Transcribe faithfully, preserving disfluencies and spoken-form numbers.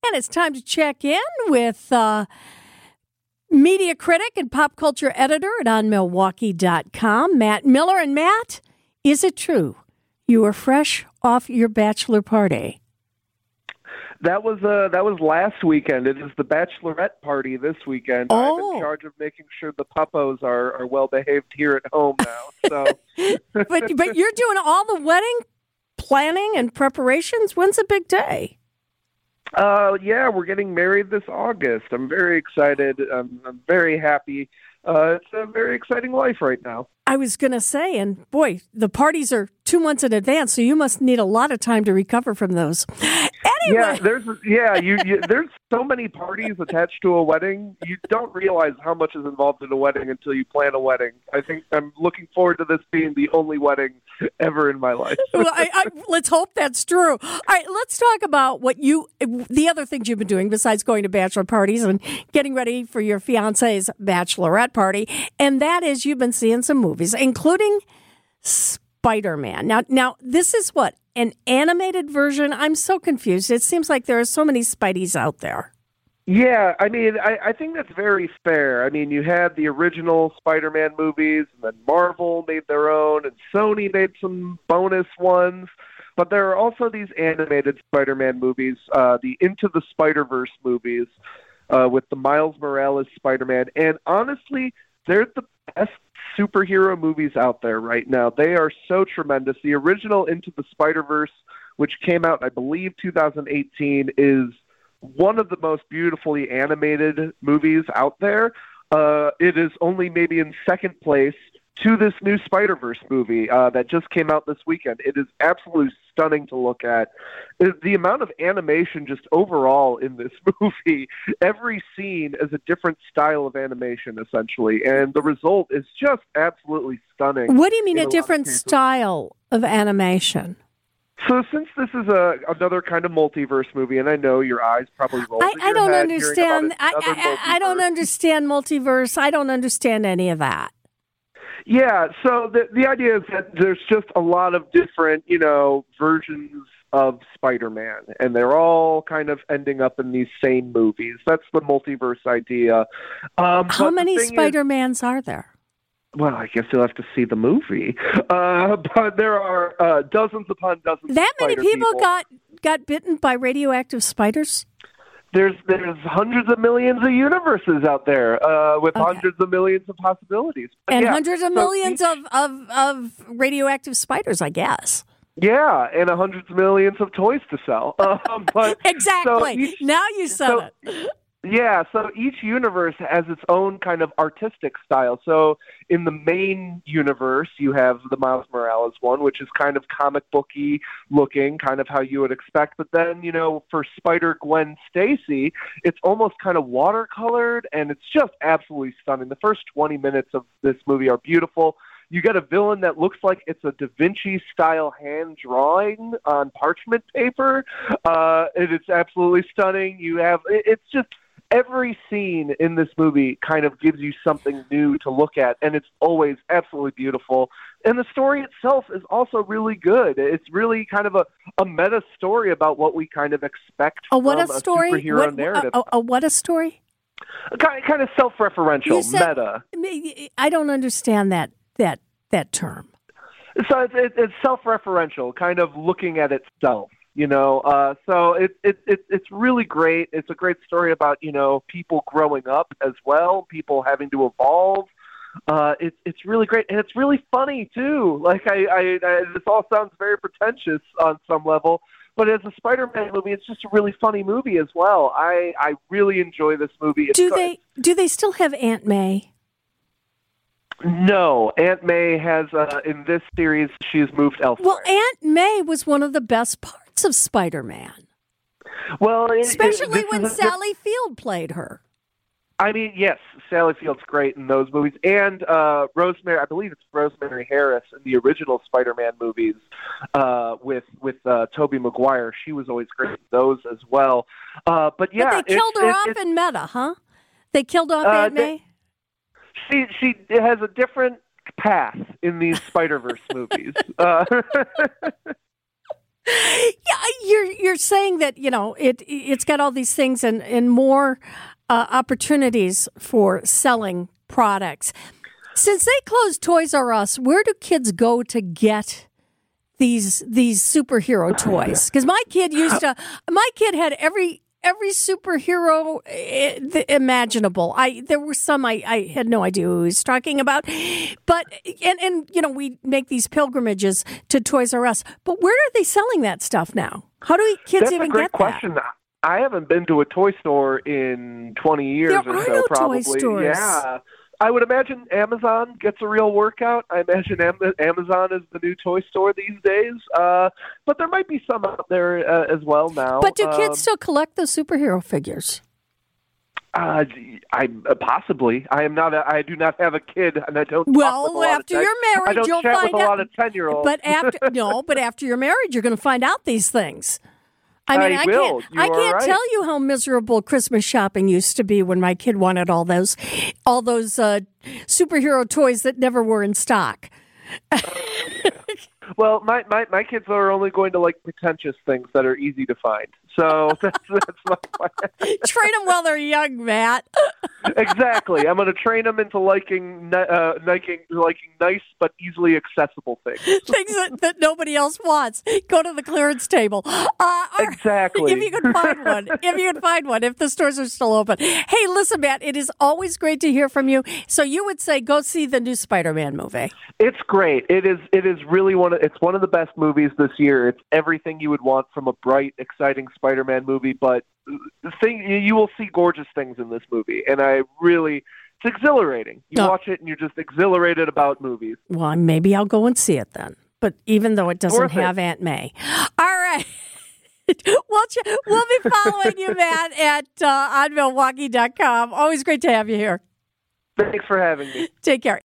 And it's time to check in with uh, media critic and pop culture editor at on milwaukee dot com, Matt Miller. And Matt, is it true you were fresh off your bachelor party? That was uh, that was last weekend. It is the bachelorette party this weekend. Oh. I'm in charge of making sure the puppos are, are well behaved here at home now. So, but but you're doing all the wedding planning and preparations. When's the big day? Uh, yeah, we're getting married this August. I'm very excited. I'm, I'm very happy. Uh, it's a very exciting life right now. I was going to say, and boy, the parties are two months in advance, so you must need a lot of time to recover from those. Anyway. Yeah, there's yeah, you, you there's so many parties attached to a wedding. You don't realize how much is involved in a wedding until you plan a wedding. I think I'm looking forward to this being the only wedding ever in my life. Well, I, I, let's hope that's true. All right, let's talk about what you, the other things you've been doing besides going to bachelor parties and getting ready for your fiance's bachelorette party, and that is you've been seeing some movies, including Spider-Man. Now, now this is what, an animated version? I'm so confused. It seems like there are so many Spideys out there. Yeah, I mean, I, I think that's very fair. I mean, you had the original Spider-Man movies, and then Marvel made their own, and Sony made some bonus ones. But there are also these animated Spider-Man movies, uh, the Into the Spider-Verse movies, uh, with the Miles Morales Spider-Man. And honestly, they're the best superhero movies out there right now. They are so tremendous. The original Into the Spider-Verse, which came out, I believe, two thousand eighteen, is one of the most beautifully animated movies out there. Uh, it is only maybe in second place to this new Spider-Verse movie uh, that just came out this weekend. It is absolutely stunning to look at. The amount of animation just overall in this movie, every scene is a different style of animation, essentially, and the result is just absolutely stunning. What do you mean a different style of animation? So since this is a another kind of multiverse movie, and I know your eyes probably roll I, in I your don't head understand. I, I, I don't multiverse. understand multiverse. I don't understand any of that. Yeah, so the the idea is that there's just a lot of different, you know, versions of Spider-Man, and they're all kind of ending up in these same movies. That's the multiverse idea. Um, How but many the thing Spider-Mans is, are there? Well, I guess you'll have to see the movie. Uh, but there are uh, dozens upon dozens. That of many spider people, people got got bitten by radioactive spiders? There's there's hundreds of millions of universes out there uh, with Okay. hundreds of millions of possibilities. But And yeah, hundreds of so millions each- of, of, of radioactive spiders, I guess. Yeah, and hundreds of millions of toys to sell. Um, but Exactly. so each- now you said so- it. Yeah, so each universe has its own kind of artistic style. So in the main universe, you have the Miles Morales one, which is kind of comic booky looking, kind of how you would expect. But then, you know, for Spider-Gwen Stacy, it's almost kind of watercolored, and it's just absolutely stunning. The first twenty minutes of this movie are beautiful. You get a villain that looks like it's a Da Vinci-style hand drawing on parchment paper. Uh, it is absolutely stunning. You have it, it's just every scene in this movie kind of gives you something new to look at, and it's always absolutely beautiful. And the story itself is also really good. It's really kind of a, a meta story about what we kind of expect Oh, what from a story! superhero What, narrative. a, a, a what a story! Kind, kind of self-referential, You said- meta. I don't understand that that that term. So it's, it, it's self-referential, kind of looking at itself, you know. Uh, so it, it, it, it's really great. It's a great story about, you know, people growing up as well, people having to evolve. Uh, it, it's really great, and it's really funny, too. Like, I, I, I, this all sounds very pretentious on some level, but as a Spider-Man movie, it's just a really funny movie as well. I, I really enjoy this movie. It's Do so- they do they still have Aunt May? No, Aunt May has, uh, in this series, she's moved elsewhere. Well, Aunt May was one of the best parts of Spider-Man, well, it- it- especially this when is a diff- Sally Field played her. I mean, yes, Sally Field's great in those movies, and uh, Rosemary, I believe it's Rosemary Harris in the original Spider-Man movies uh, with with uh, Tobey Maguire. She was always great in those as well. Uh, but yeah, but they killed it's- her it's- off it's- in Meta, huh? They killed off Uh, Aunt they- May? She she has a different path in these Spider-Verse movies. Uh, Yeah, you're you're saying that, you know, it it's got all these things and and more uh, opportunities for selling products. Since they closed Toys R Us, where do kids go to get these these superhero toys? Because my kid used to, my kid had every every superhero imaginable. I there were some I, I had no idea who he was talking about, but and and you know we make these pilgrimages to Toys R Us. But where are they selling that stuff now? How do kids That's even a great get question. that? I haven't been to a toy store in twenty years There or are so. no probably, toy stores. yeah. I would imagine Amazon gets a real workout. I imagine Am- Amazon is the new toy store these days. Uh, but there might be some out there uh, as well now. But do kids um, still collect the superhero figures? Uh, I uh, possibly. I am not. A, I do not have a kid, and I don't. Well, talk with a lot after of ten- you're married, I don't you'll chat find with a out. lot of ten-year-olds. But after no, but after you're married, you're going to find out these things. I mean, I I, will. can't. You I are can't right. tell you how miserable Christmas shopping used to be when my kid wanted all those, all those uh, superhero toys that never were in stock. Well, my, my, my kids are only going to like pretentious things that are easy to find. So that's that's my plan. Train them while they're young, Matt. Exactly. I'm going to train them into liking uh, liking liking nice but easily accessible things. Things that, that nobody else wants. Go to the clearance table. Uh, all right. Exactly. If you can find one. If you can find one. If the stores are still open. Hey, listen, Matt, it is always great to hear from you. So you would say go see the new Spider-Man movie. It's great. It is. It is really one of. It's one of the best movies this year. It's everything you would want from a bright, exciting Spider-Man movie. But thing you will see gorgeous things in this movie, and I really. It's exhilarating. You Oh. watch it and you're just exhilarated about movies. Well, maybe I'll go and see it then. But even though it doesn't Worth it. have Aunt May. All right. we'll, ch- we'll be following you, Matt, at uh, on Milwaukee dot com. Always great to have you here. Thanks for having me. Take care.